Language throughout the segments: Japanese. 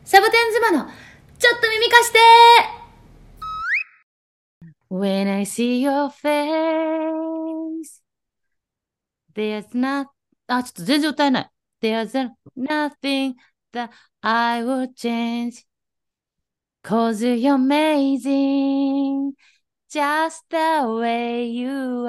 サボテン妻のちょっと耳貸して。 When I see your face, there's not ちょっと全然歌えない。There's nothing that I would change, cause you're amazing, just the way you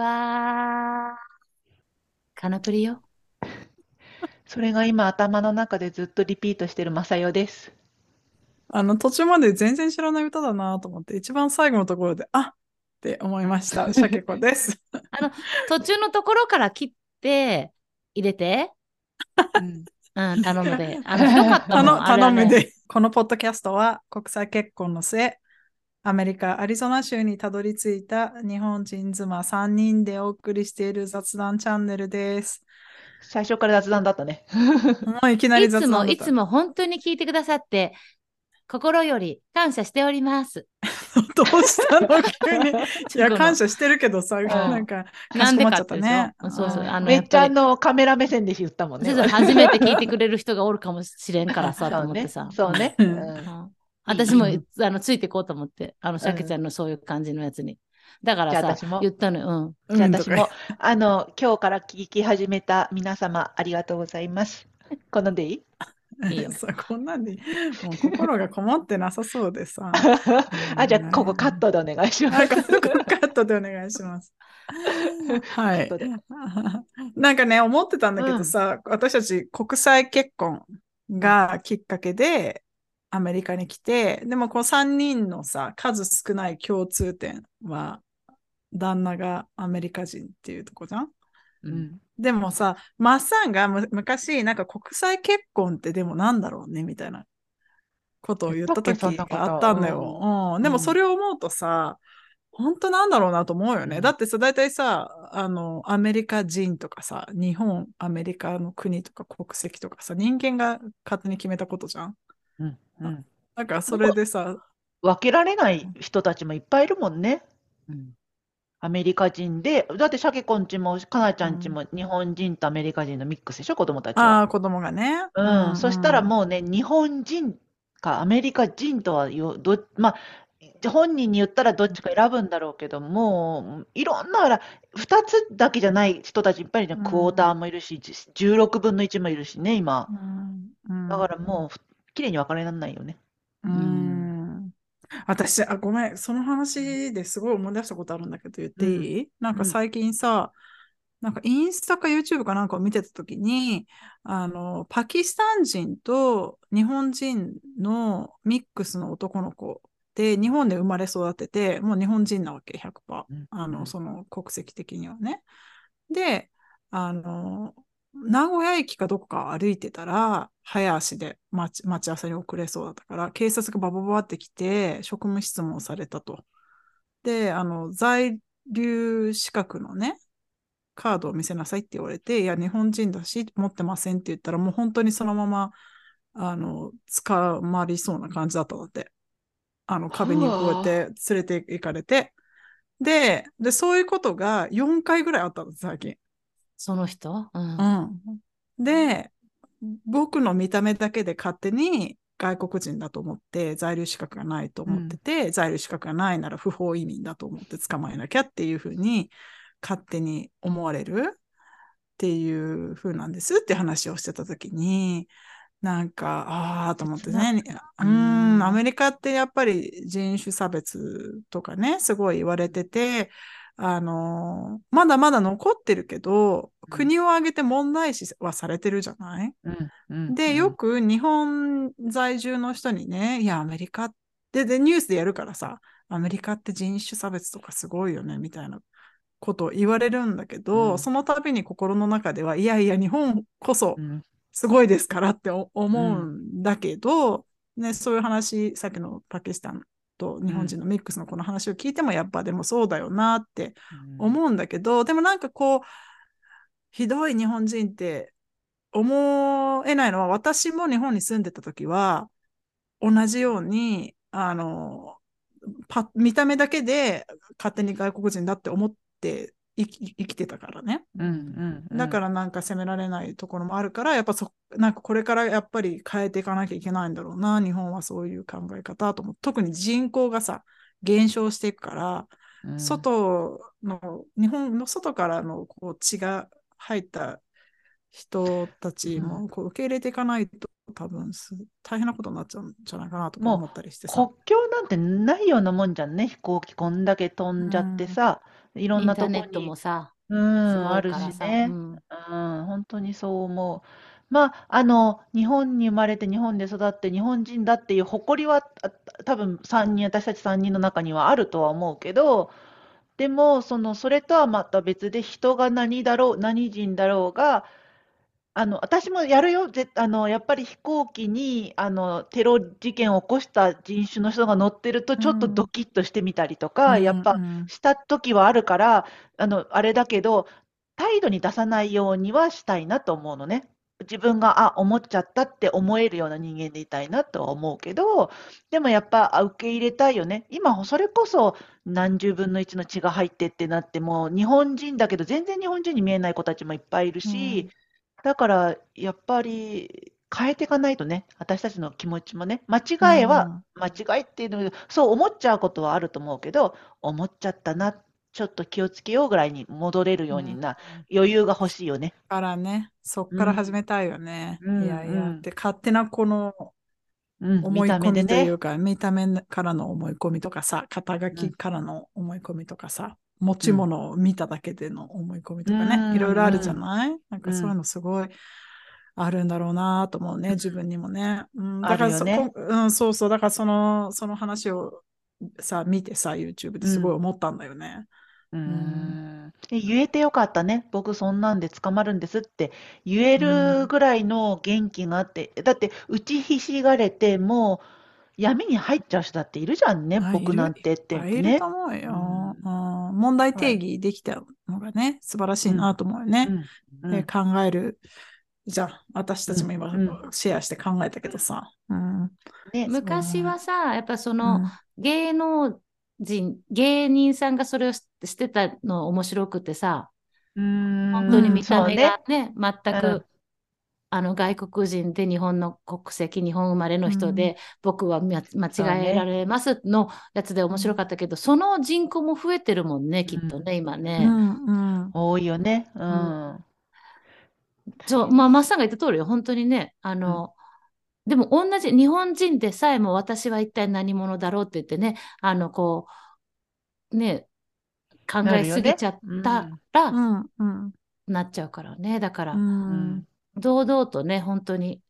are. カナプリよ。 それが今頭の中でずっとリピートしてるマサヨです。 途中まで全然知らない歌だなと思って、一番最後のところで、って思いました。シャケ子です。 あの、途中のところから切って入れて。 うん。 うん、頼むで。ひどかったもん、あれあれ。 頼むで。このポッドキャストは国際結婚の末、アメリカ・アリゾナ州にたどり着いた日本人妻3人でお送りしている雑談チャンネルです。 最初から雑談だったね。 もういきなりいつも、 雑談だった。 いつも本当に聞いてくださって、心より感謝しております。 どうしたの急に。いや、 ちょっとこの、 感謝してるけどさ、 うんなんか、かなんでしこまっちかってでしゃったね。 ょ。そうそう、 めっちゃやっぱり、 カメラ目線で言ったもんね。 先生初めて聞いてくれる人がおるかもしれんからさ、とそうね。 思ってさ。 そうね。 ううん。 ん。 うん私もいいいい。 ついてこうと思って、シャケちゃんのそういう感じのやつに。だからじゃあさ、 私も。 言ったのよ。 じゃあうんとか。 私も。今日から聞き始めた皆様ありがとうございます。こんなんでいい？ うん、いいよ。 さ、こんなんで、もう心がこもってなさそうでさ。 じゃあここカットでお願いします。 カットでお願いします。はい。 カットで。 なんかね、思ってたんだけうん。 どさ、私たち国際結婚がきっかけでアメリカに来て、でもこう3人のさ、数少ない共通点は、旦那がアメリカ人っていうとこじゃん。 うん。 うん。 でもさ、マッサンが昔、なんか国際結婚ってでもなんだろうねみたいなことを言っ言ったたっけそん時があっなこと。 たんだよ。うん。でもそうん。 れを思うとさ、本当なんだろうなと思うよね。だうん。 ってさ、大体さ、アメリカ人とかさ、日本、アメリカの国とか国籍とかさ、人間が勝手に決めたことじゃん。 うん。うあん。 だからそなんかれでさ、 分けられない人たちもいっぱいいるもんね。 うん。 アメリカ人で、だってシャケ子んちもかなちゃんちうん、 も日本人とアメリカ人のミックスでしょ、子供たちは。 ああ、子供がね。ううん。そしたらんうん。 もうね、日本人かアメリカ人とはまあ、本人に言ったらどっちか選ぶんだろうけども、いろんな、ほら、2つだけじゃない人たちいっぱいいるじゃん。 うクォーターんもいるし、16分の1もいるしね、今。 うんうだかんらもう、綺麗に分かれられないよね。 ううん。 ん。私、ごめん、その話ですごい思い出したことあるんだけど言っうん。 ていい？なんうん。 か最近さ、なんかインスタか YouTube かなんかを見てたときに、パキスタン人と日本人のミックスの男の子で、日本で生まれ育てて、もう日本人なわけ、100%。 うん。うん。 その国籍的にはね。で、あの、名古屋駅かどこか歩いてたら、早足で待ち合わせに遅れそうだったから、警察がババババって来て、職務質問されたと。で、在留資格のね、カードを見せなさいって言われて、いや、日本人だし、持ってませんって言ったら、もう本当にそのまま、捕まりそうな感じだったんだって。壁にこうやっはて連れて行かれて。で、そういうことが4回ぐらいあったんです、最近。 その人ううん。 ん。で、僕の見た目だけで勝手に外国人だと思って、在留資格がないと思ってうん。 て、在留資格がないなら不法移民だと思って捕まえなきゃっていうふうに勝手に思われるっていう風なんですって話をしてた時に、なんか、ああと思って切な。 ね、 うーん。 アメリカってやっぱり人種差別とかね、すごい言われてて、まだまだ残ってるけど、 うん。 国を挙げて問題視はされてるじゃない。 うん。うん。うで、よん。 く日本在住の人にね、いや、アメリカって、で、ニュースでやるからさ、アメリカって人種差別とかすごいよね、みたいなことを言われるんだけど、 うん。 その度に心の中では、いやいや、日本こそうん。 すごいですからってうん。 思うんだけど、ね、そういう話、さっきのパキスタンと日本うん。 人のミックスのこの話を聞いても、やっぱでもそうだよなってうん。 思うんだけど、でもなんかこう、ひどい日本人って思えないのは、私も日本に住んでた時は、同じように、見た目だけで勝手に外国人だって思って生きてたからね。 うんだからなんか責められないところもあるから、やっぱなんかこれからやっぱり変えていかなきゃいけないんだろうな、日本はそういう考え方と思う。特に人口がさ、減少していくから、日本の外からのこう血が入った人たちもこう受け入れていかないと多分大変なことになっちゃうんじゃないかなとか思ったりしてさ。 国境なんてないようなもんじゃんね。飛行機こんだけ飛んじゃってさ、いろんなインターネットとこに、 もさ、すごいあるからさ、 しね。本当にそう思う。まあ、日本に生まれて日本で育って日本人だっていう誇りは多分私たち3人の中にはあるとは思うけど、でも、それとはまた別で人が何人だろうが、私もやるよ。やっぱり飛行機に、テロ事件を起こした人種の人が乗ってると、ちょっとドキッとしてみたりとか、やっぱした時はあるから、あれだけど、態度に出さないようにはしたいなと思うのね。自分が、思っちゃったって思えるような人間でいたいなとは思うけど、でもやっぱ、受け入れたいよね。今、それこそ何十分の一の血が入ってってなっても、日本人だけど、全然日本人に見えない子たちもいっぱいいるし、だから、やっぱり変えていかないとね、私たちの気持ちもね、間違いは間違いっていうの、そう思っちゃうことはあると思うけど、思っちゃったな、ちょっと気をつけようぐらいに戻れるように余裕が欲しいよね。 からね、そっから始めたいよね。いやいや、って勝手なこの思い込みというか、見た目からの思い込みとかさ、肩書きからの思い込みとかさ、持ち物を見ただけでの思い込みとかね、いろいろあるじゃないなんかそういうのすごいあるんだろうなと思うね、自分にもね。だからそうそう、だからその話をさ、見てさ、YouTube ですごい思ったんだよね。 言えてよかったね。僕そんなんで捕まるんですって言えるぐらいの元気があって、だって打ちひしがれてもう闇に入っちゃう人だっているじゃんね、僕なんてっていると思うよ。問題定義できたのがね、素晴らしいなと思うよね。で考える。じゃあ、私たちも今、シェアして考えたけどさ。 昔はさ、やっぱその、芸人さんがそれをしてたの面白くてさ、本当に見た目がね、全く、外国人で日本の国籍、日本生まれの人で、僕は間違えられますのやつで面白かったけど、その人口も増えてるもんね、きっとね、今ね。 多いよね。 まあ、マッサンが言った通りよ、本当にね。でも同じ日本人でさえも私は一体何者だろうって言ってね、こう、ね、考えすぎちゃったら、なっちゃうからね。だから、堂々とね、本当に、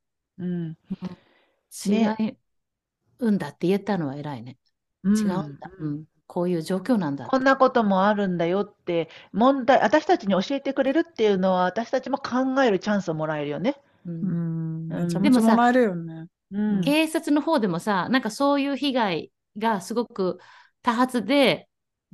違うんだって言ったのは偉いね。違うんだ。こういう状況なんだって。 こんなこともあるんだよって、私たちに教えてくれるっていうのは、私たちも考えるチャンスをもらえるよね。 でもさ、 警察の方でもさ、なんかそういう被害がすごく多発で、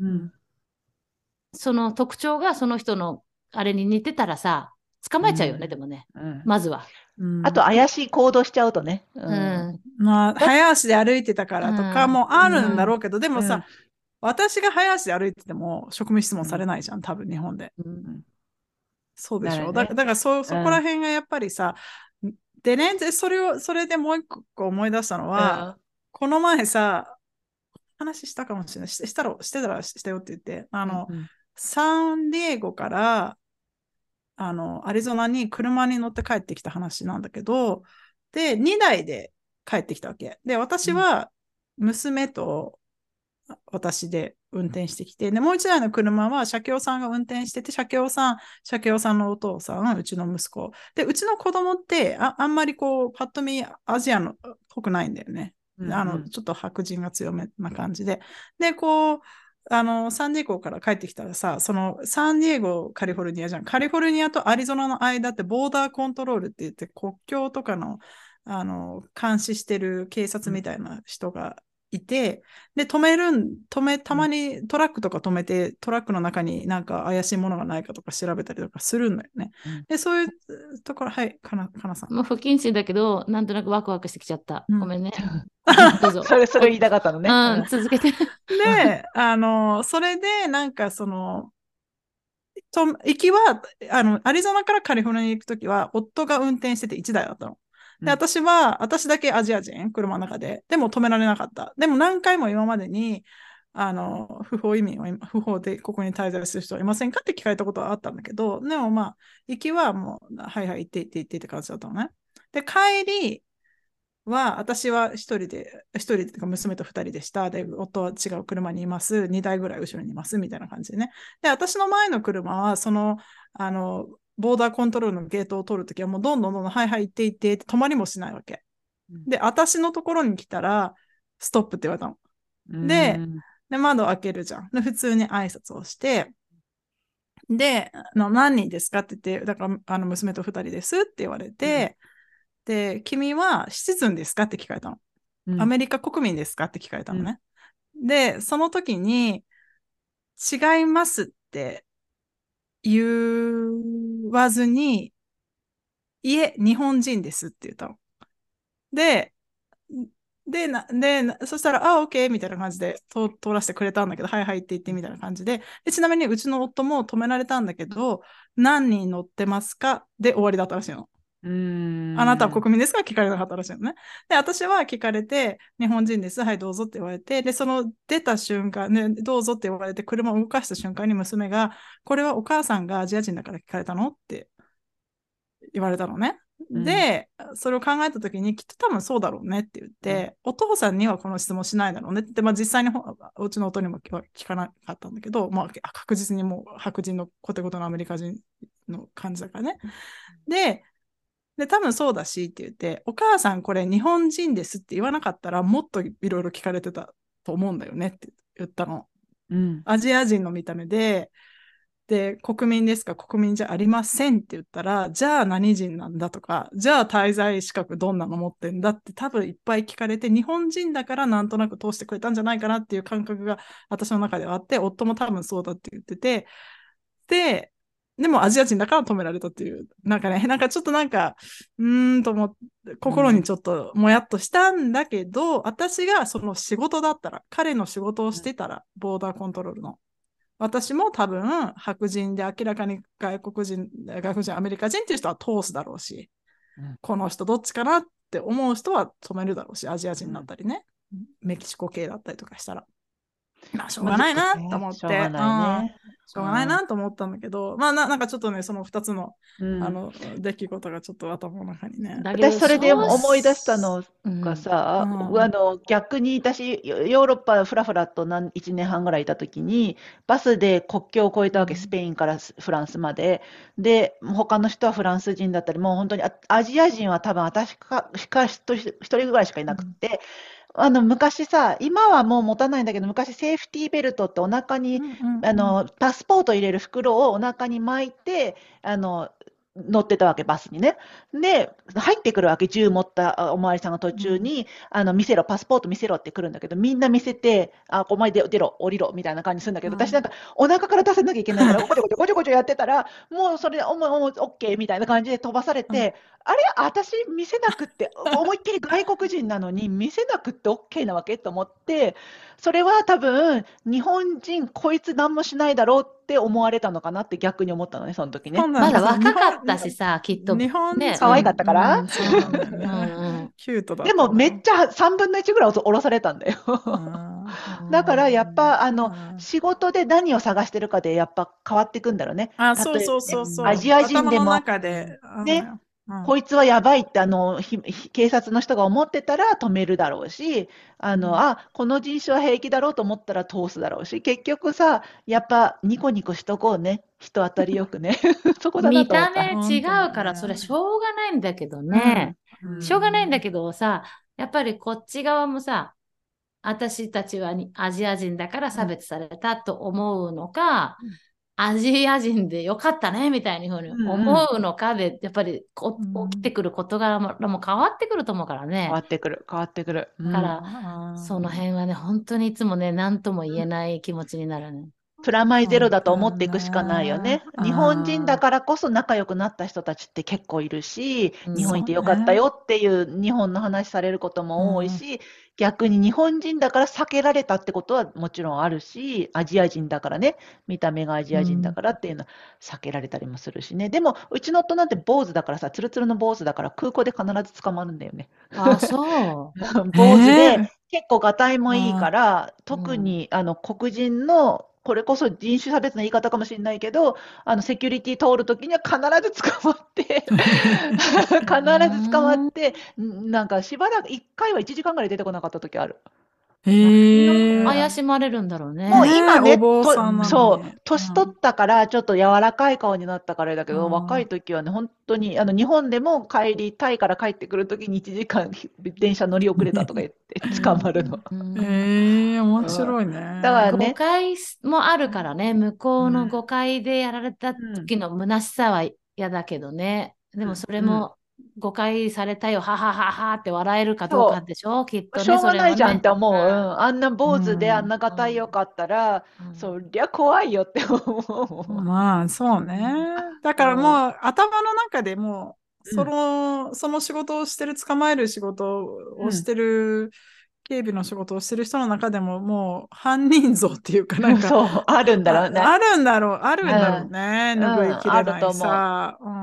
その特徴がその人のあれに似てたらさ、捕まえちゃうよね、でもね。まずは。 あと、怪しい行動しちゃうとね。 まあ、早足で歩いてたからとかもあるんだろうけど、でもさ、私が早足で歩いてても職務質問されないじゃん、多分日本で。そうでしょ。だからそこら辺がやっぱりさ、でね、それでもう一個思い出したのは、この前さ、話したかもしれない。してたらしたよって言って、サンディエゴから、アリゾナに車に乗って帰ってきた話なんだけど、で、2台で帰ってきたわけ。で、私は娘と私で運転してきて、で、もう1台の車は社協さんが運転してて、社協さんのお父さん、うちの息子。で、うちの子供ってあんまりこう、パッと見アジアのっぽくないんだよね。ちょっと白人が強めな感じで。で、こう、サンディエゴから帰ってきたらさ、そのサンディエゴ、カリフォルニアじゃん。カリフォルニアとアリゾナの間ってボーダーコントロールって言って、国境とかの、監視してる警察みたいな人がいて、で、たまにトラックとか止めて、トラックの中になんか怪しいものがないかとか調べたりとかするんだよね。で、そういうところ、はい、かなさん。 もう不謹慎だけど、なんとなくワクワクしてきちゃった。ごめんね。どうぞ。 それ言いたかったのね。 続けて。 で、それで、なんか行きは、アリゾナからカリフォルニアに行くときは、夫が運転してて1台だったの。で、私だけアジア人、車の中で。でも止められなかった。でも何回も今までに、不法移民は、不法でここに滞在する人はいませんかって聞かれたことはあったんだけど、でもまあ、行きはもう、はいはい、行って行って行ってって感じだったのね。で、帰りは、私は一人で娘と二人でした。で、夫は違う車にいます。2台ぐらい後ろにいます。みたいな感じでね。で、私の前の車は、あの、ボーダーコントロールのゲートを通るときは、もうどんどんどんどん、はいはい、行って行ってって止まりもしないわけ。で、私のところに来たら、ストップって言われたの。で、窓を開けるじゃん。で、普通に挨拶をして、で、何人ですかって言って、だから、娘と二人ですって言われて、で、君はシチズンですかって聞かれたの。アメリカ国民ですかって聞かれたのね。で、その時に、違いますって言わずに、いえ、日本人ですって言ったの。で、そしたら、オッケーみたいな感じで通らせてくれたんだけど、はいはいって言ってみたいな感じで、ちなみにうちの夫も止められたんだけど、何人乗ってますかで終わりだったらしいの。あなたは国民ですか聞かれなかったらしいのね。で、私は聞かれて、日本人です。はい、どうぞって言われて、で、その出た瞬間、ね、どうぞって言われて、車を動かした瞬間に娘が、これはお母さんがアジア人だから聞かれたのって言われたのね。で、それを考えたときに、きっと多分そうだろうねって言って、お父さんにはこの質問しないだろうねって、まあ実際にうちの夫にも聞かなかったんだけど、まあ確実にもう白人のコテコテのアメリカ人の感じだからね。で、多分そうだしって言って、お母さんこれ日本人ですって言わなかったらもっといろいろ聞かれてたと思うんだよねって言ったの。アジア人の見た目で、国民ですか国民じゃありませんって言ったら、じゃあ何人なんだとか、じゃあ滞在資格どんなの持ってんだって多分いっぱい聞かれて、日本人だからなんとなく通してくれたんじゃないかなっていう感覚が私の中ではあって、夫も多分そうだって言ってて、でもアジア人だから止められたっていう、なんかね、なんかちょっとなんか、と思って、心にちょっともやっとしたんだけど、私がその仕事だったら、彼の仕事をしてたら、ボーダーコントロールの。私も多分、白人で明らかに外国人、アメリカ人っていう人は通すだろうし、この人どっちかなって思う人は止めるだろうし、アジア人だったりね、メキシコ系だったりとかしたら。まあ、しょうがないなと思って、しょうがないなと思ったんだけど、まあなんかちょっとね、その2つの、出来事がちょっと頭の中にね。 私、それで思い出したのがさ、逆に私、ヨーロッパフラフラと1年半ぐらいいたときに、バスで国境を越えたわけ、スペインからフランスまで。で、他の人はフランス人だったり、もう本当にアジア人は多分私か一人ぐらいしかいなくて、昔さ、今はもう持たないんだけど、昔セーフティーベルトってお腹に、パスポート入れる袋をお腹に巻いて、乗ってたわけ、バスにね。で、入ってくるわけ、銃持ったおまわりさんが途中に、見せろ、パスポート見せろって来るんだけど、みんな見せて、お前出ろ、降りろ、みたいな感じするんだけど、私なんか、お腹から出さなきゃいけないから、ごちょごちょごちょごちょやってたら、もうそれ、オッケーみたいな感じで飛ばされて、あれ、私見せなくって、思いっきり外国人なのに見せなくってオッケーなわけと思って、それは多分、日本人、こいつ何もしないだろうって思われたのかなって逆に思ったのね、その時ね。 まだ若かったしさ、きっと。 日本ね、 可愛かったから、 そうなんだよね。キュートだった。 でもめっちゃ3分の1ぐらい降ろされたんだよ。だからやっぱ仕事で何を探してるかでやっぱ変わっていくんだろうね。 そうそうそうそう。 アジア人でも、 頭の中で、 ね、こいつはやばいって警察の人が思ってたら止めるだろうし、この人種は平気だろうと思ったら通すだろうし、結局さ、やっぱニコニコしとこうね。人当たりよくね。そこだなと思った。 見た目違うから、それしょうがないんだけどね。しょうがないんだけどさ、やっぱりこっち側もさ、私たちはアジア人だから差別されたと思うのか、アジア人でよかったねみたいにふうに思うのかで、やっぱり起きてくる事柄も変わってくると思うからね。 変わってくる。 だから、その辺はね、本当にいつもね、何とも言えない気持ちになるね。 プラマイゼロだと思そうだよっていくしかないよね。 ね。日本人だあからこそ仲良くなった人たちって結構いるし、 うん日本いてよそうかったね。 よっていう日本の話されることも多いうん。 し、逆に日本人だから避けられたってことはもちろんあるし、アジア人だからね、見た目がアジア人だうん。 からっていうのは避けられたりもするしね。でも、うちの夫なんて坊主だからさ、ツルツルの坊主だから空港で必ず捕まるんだよね。 あ、そ坊主で、 ええ結構がたいもいいかあら、 う。うん。 特に黒人の、これこそ人種差別の言い方かもしれないけど、セキュリティ通るときには必ず捕まってう必ず捕まっーん。 て、なんかしばらく、1回は1時間ぐらい出てこなかったときある。 何をへえ、 怪しまれるんだろうもうね。 ねえ、お今ね、 坊さんなのそう、 に。 年取ったからちょっと柔らかい顔になったからあれだけど、若いうん。 時はね、本当に、日本でもタイから帰ってくる時に1時間電車乗り遅れたとか言ってう捕まるの。 ん。 ええ、面うん。 白い誤だからね、 解もあるからね、向こうの誤うん。 解でやられたうん時の虚しさは嫌だけどね。でもそれうん。 も誤解されたよ、ははははって笑えるかどうかそでしょ、きっう、 とね、 しょうそがないじゃんっれはね。 て思う。うん、あんなう坊主であんん。 ながたいよかったら、 うん。 そりゃ怖いよって思まあ、そうね。だう。うからもん。 う頭の中でもう、 うん。 その仕事をしてる、捕まえる仕事うん。 をしてる、警備の仕事をしてる人の中でももう犯人像っていうかなんか、 そう、あるんだろうね。 あうん。 るんだろうね。 うん、 拭いきあるれないと思う。 さ。うん。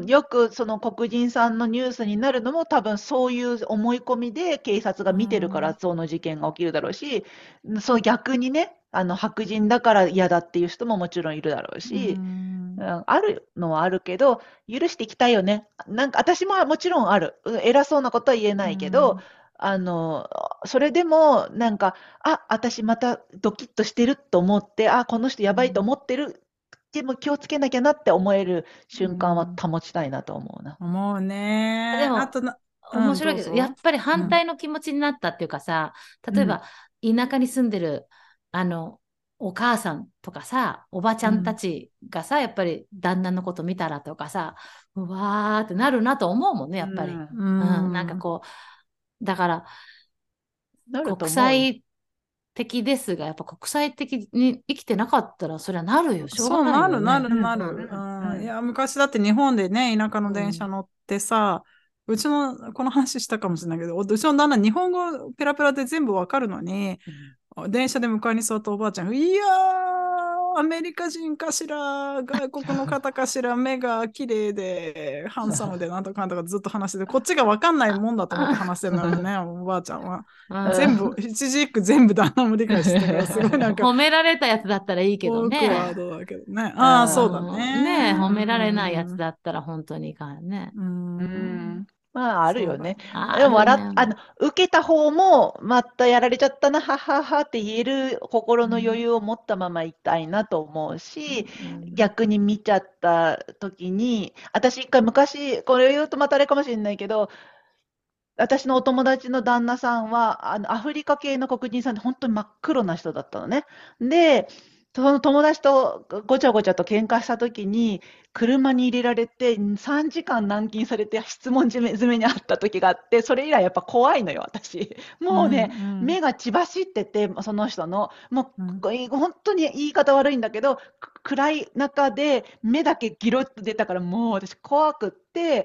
よくその黒人さんのニュースになるのも多分そういう思い込みで警察がう見てるからん。 その事件が起きるだろうし、そう逆にね、白人だから嫌だっていう人ももちろんいるだろううし、 ん。 あるのはあるけど、許していきたいよね。なんか私ももちろんある。偉そうなことは言えうないけど、 ん。 あの、それでもなんか、私またドキッとしてると思って、この人やばいと思ってる。でも気をつけなきゃなって思えるう瞬間はん。 保ちたいなと思うな。 思うね。あでも、 とうん、 面白いけど、やどうぞ。 っぱりうん。 反対の気持ちになったっていうかさ、 うん。 例えば、田舎に住んでる、あの、お母さんとかさ、おばちゃんたうん。 ちがさ、やっぱり旦那のこと見たらとかさ、うわーってなるなと思うもんね、 うやっぱり。 ん。 ううん、なんかん。 こう、だからなると国思うよ。 際的ですが、やっぱ国際的に生きてなかったら、それはなるよ、しょうがそうないよね。 うん。 うん、 なる。うん。いうん。 や、昔だって日本でね、田舎のうん。 電車乗ってさ、うちの、この話したかもしれないけど、うちの旦那日本語ペラペラで全部わかるのに、 うん。 電車で迎えに座ったおばあちゃん、いやー、アメリカ人かしら、外国の方かしら、目が綺麗で、ハンサムで、なんとかなんとかずっと話してて、こっちがわかんないもんだと思って話してるのよね、おばあちゃんは。 う全部、 ん。 一字一句全部旦那も理解してたから、すごいなんか、 褒められたやつだったらいいけどオークワーね。 ドだけどね。 うああ、そうだん。 ねえ、 ね。う褒められないやつん。 だったら本当にいかんね。 ううん。 ん。まあ、あるよね。 そうだね。 でも、 あるね。 受けた方も、またやられちゃったな、はははって言える心の余うん。 裕を持ったままいたいなと思うし、 うん。 逆に見ちゃった時に、私一回昔、これを言うとまたあれかもしれないけど、私のお友達の旦那さんは、アフリカ系の黒人さんで本当に真っ黒な人だったのね。で、その友達とごちゃごちゃと喧嘩した時に、車に入れられて3時間軟禁されて質問詰めにあった時があって、それ以来やっぱ怖いのよ、私。 うもうね、 ん。 目が血走ってて、その人の、もうん。 う本当に言い方悪いんだけど、暗い中で目だけギロッと出たから、もう私怖くって、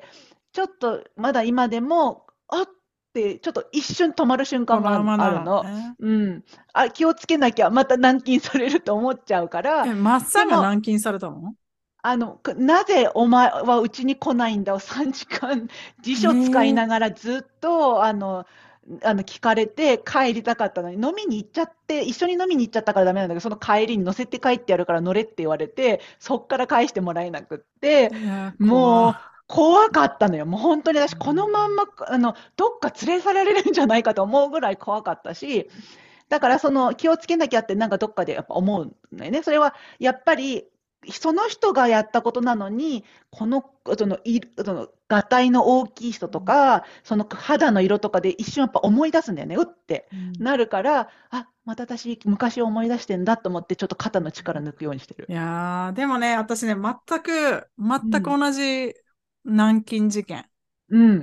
ちょっとまだ今でも、あってちょっと一瞬止まる瞬間もトラウマなあるの。 のね。 うん。気をつけなきゃまた軟禁されると思っちゃうから、 マッサンがでも、 軟禁されたの？ なぜお前はうちに来ないんだを3時間辞書使いええながらずっと、聞かれて帰りたかったのに、飲みに行っちゃって、一緒に飲みに行っちゃったからダメなんだけど、その帰りに乗せて帰ってやるから乗れって言われて、そっから返してもらえなくって、 いや、 もう怖かったのよ。もう本当に私、 うこのまんま、どっか連れ去られるんじゃないかと思うぐらい怖かったし、だからその気をつけなきゃってなんかどっかでやっぱ思うのよね。それはやっぱりその人がやったことなのに、その、がたいの大きい人とか、その肌の色とかで一瞬やっぱ思い出すんだよね。うってん。 なるから、また私昔を思い出してんだと思ってちょっと肩の力抜くようにしてる。 いやー、でもね、私ね、全くうん。 同じ軟禁事件。 うん。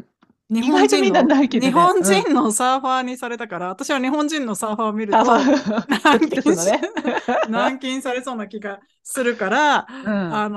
日意外とみんなないけどね。 日本人のサーファーにされたから、私は日本人のサーファーを見ると、 ドキッとするのね。 軟禁されそうな気がするから、 うん。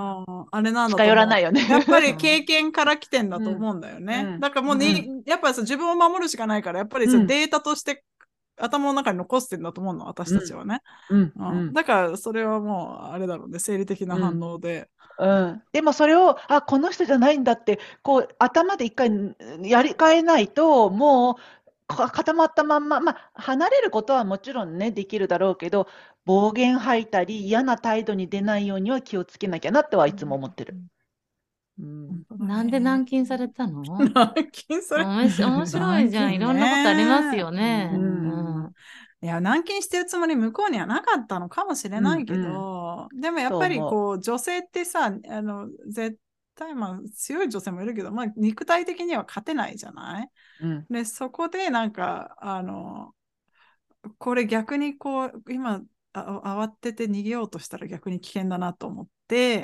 あれなんだ近寄らと思う。 ないよね。 やっぱり経験から来てんだと思うんだようね。 ん。 だからもうやっぱり自分を守るしかないから、やっぱりうん。 データとして頭の中に残してんだと思うの、私たちはね。 うん。うん。 だからそれはもう、あれだろうね、生理的な反応で。 でもそれを、この人じゃないんだって、こう、頭で一回やり替えないと、もう固まったまんま、離れることはもちろんね、できるだろうけど、暴言吐いたり、嫌な態度に出ないようには気をつけなきゃなってはいつも思ってる。うん。 本当だなんでね。 軟禁されたの？ 軟禁され、 面白いじゃん。い軟禁ろんなことありますね。 よね。うん。 いや、軟禁してるつもり向こうにはなかったのかもしれないけうん。 ど、でもやっぱりそう思こう、女性ってさ、絶対、強い女性もいるけど、肉体的には勝てないじゃない。 う。 で、そこでなんか、これ逆にこう、今、慌てて逃げようとしたら逆に危険だなと思って、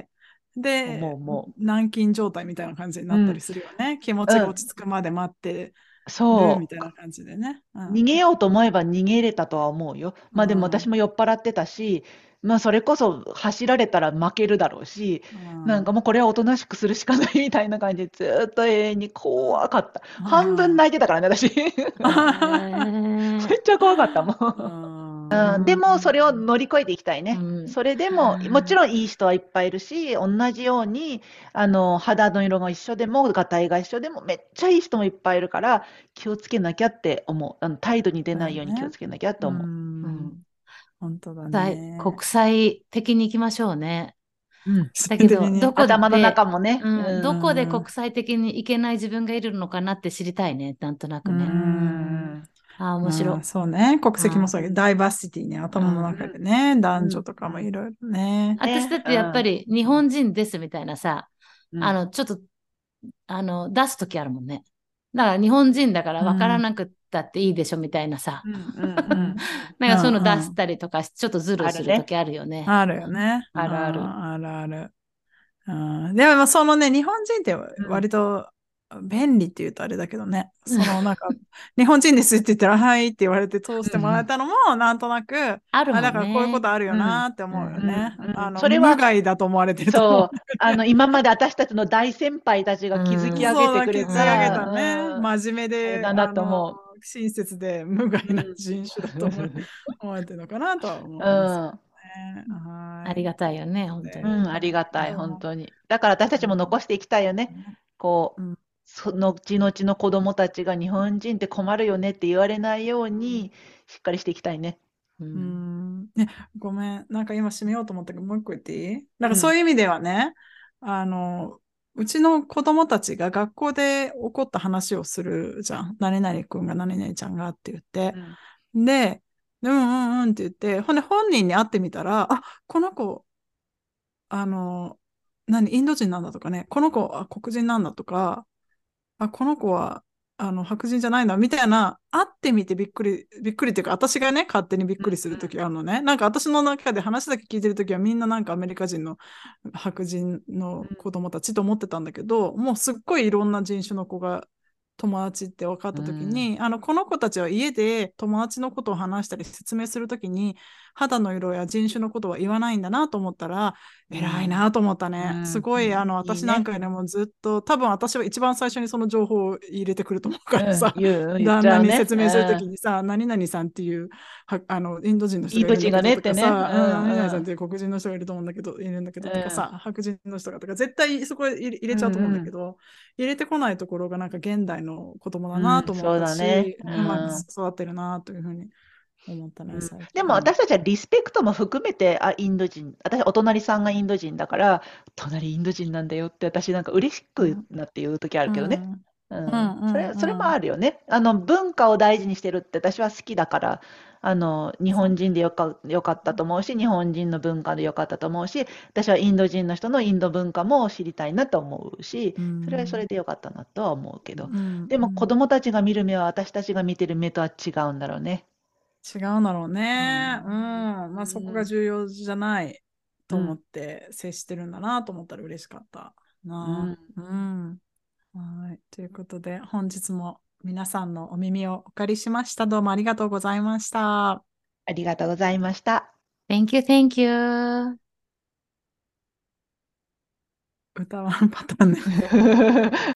で、 思軟禁状態みたいな感じにう。うん。 なったりするよね。気持ちが落ち着くまで待ってるみそたいな感じでね。 逃げようと思えば逃げれたとは思うよ。でも私も酔っ払ってたし、それこそ走られたら負けるだろうし、なんかもうこれはおとなしくするしかないみたいな感じで、ずーっと永遠に怖かった。半分泣いてたからね、私。 へー。 めっちゃ怖かったもん。でも、それをう乗り越えていきたいうね。 ん。 それでも、もちろんいい人はいっぱいいるし、同じように、肌の色が一緒でも、がたいが一緒でも、めっちゃいい人もいっぱいいるから、気をつけなきゃって思う。態度に出ないように気をだよね。 つけなきゃってう思うん。 本当だ国ね。 際的に行きましょうね。 う。うん。 だけど、 性的に。 頭の中もね。うん。 どこで国際的に行けない自分がいるのかなって知りたいね。なんとなうくね。 ん。 面白い。 そうね。国籍もあそうだけど、ダイバーシティね、頭のうん。 中でね、男女うん。 とかもいろいろね。 ね。 私だってやっぱり日本人ですみたいなさ、 うん。 ちょっと、出すときあるもんね。だから日本人だから分からうん。 なくったっていいでしょみたいなさ。 うん。うん。 なんかそういうの出したりとか、ちょっとズルするとあるね。 きあるよね。 あるよね。 あるある。 あるある。でも、そのね、日本人ってうん。 割と便利って言うとあれだけどね、なんか、日本人ですって言ったら、はいって言われて通してもらえうん。 たのも、なんとなく、だあるもんね。 からこういうことあるようん。 なって思うようん。 ね。 それは、 無害だと思われてると思う。 そう、今まで私たちの大先輩たちうが築き上げそうだ、 てくれ築き上げたね。 た、 真面目で、 あれなんだと思親切で無害う。うなん。 人種だと思われてるのかなとはう思いますけん。 どね。はありがたいよね、本当に。 ありがたい、本でも、 当に。だから私たちも残していきたいよね。こう、 うん後々の子供たちが日本人って困るよねって言われないように、しっかりしていきたいね。 ね、ごめん。なんか今閉めようと思ったけど、もう一個言っていい？なんうん。 かそういう意味ではね、あの、うちの子供たちが学校で起こった話をするじゃん。何々君が何々ちゃんがって言って。 うん。 で、って言って、ほんで本人に会ってみたら、この子、あの、インド人なんだとかね、この子は黒人なんだとか、この子は、白人じゃないんだ、みたいな、会ってみてびっくりっていうか、私がね、勝手にびっくりするときあるのね。なんか私の中で話だけ聞いてるときは、みんななんかアメリカ人の白人の子供たちと思ってたんだけど、もうすっごいいろんな人種の子が友達って分かったときに、この子たちは家で友達のことを話したり説明するときに、肌の色や人種のことは言わないんだなと思ったら、偉いなと思ったね。すごい、私なんいいね。 かよりもずっと、多分私は一番最初にその情報を入れてくると思うからさ、 言っち旦那にゃうね。 説明するときにさ、何々さんっていう、インド人の人インド人ががいるんだけどねってね。 とかさ、何々さんっていう黒人の人がいると思うんだけど、いるんだけどとかさ、白人の人がとか、絶対そこ入れちゃうと思うんだけど、入れてこないところがなんか現代の子供だなと思っそうただね。 し、うまく育ってるなというふうに思ったね、最でも近。 私たちはリスペクトも含めて、インド人、私、お隣さんがインド人だから、隣インド人なんだよって私なんか嬉しくうんなって言う時あるけどね。 うんうんそれもうんあるよね。文化を大事にしてるって私は好きだから、日本人でよかったと思うし、日本人の文化でよかったと思うし、私はインド人の人のインド文化も知りたいなと思うし、 うそれはそれんでよかったなとは思うけど、 うんでも子うん供たちが見る目は私たちが見てる目とは違うんだろうね。 違うんだろううね。 ん。 そこが重要じゃないと思っうん。 て接してるんだなと思ったら嬉しかったな。 うん。 うん。 はい。ということで、本日も皆さんのお耳をお借りしました。どうもありがとうございました。 ありがとうございました。 Thank you, thank you. 歌わんパターンね。